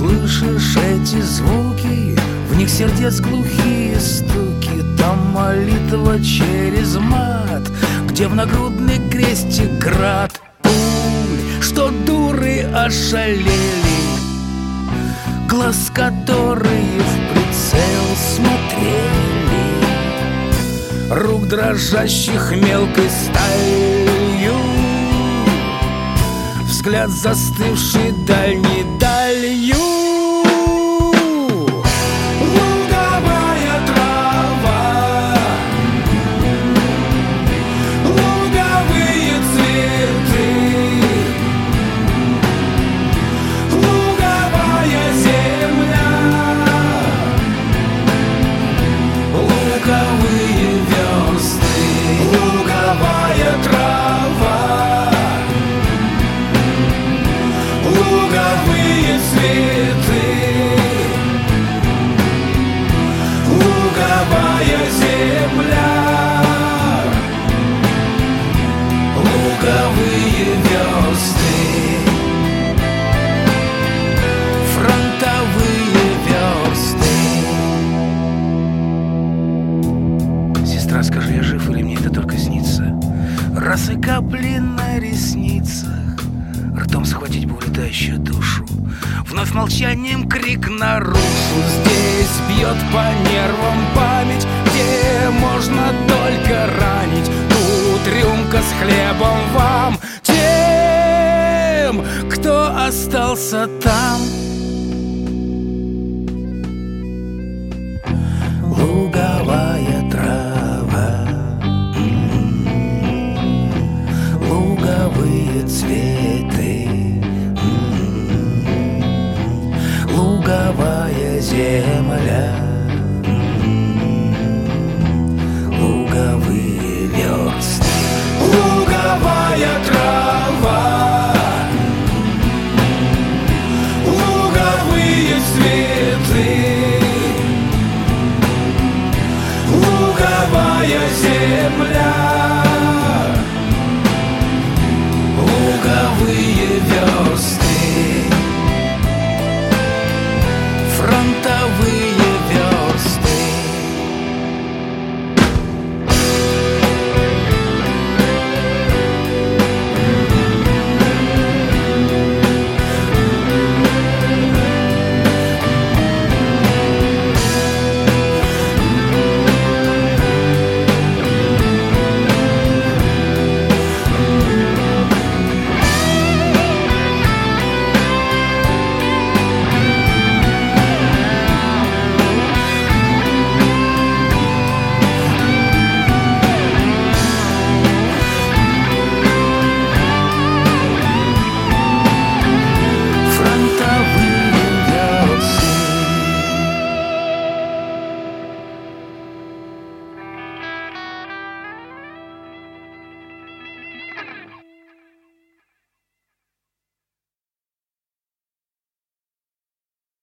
Слышишь эти звуки, в них сердец глухие стуки. Там молитва через мат, где в нагрудный крестик град пуль, что дуры ошалели, глаз которые в прицел смотрели, рук дрожащих мелкой сталью, взгляд застывший дальней далью. Скажи, я жив или мне это только снится? Раз и капли на ресницах, ртом схватить бы улетающую душу, вновь молчанием крик наружу. Здесь бьет по нервам память, где можно только ранить. Тут рюмка с хлебом вам, тем, кто остался там. Луговая трава, луговые цветы, луговая земля, луговые версты. Луговая трава, луговые цветы, луговая земля.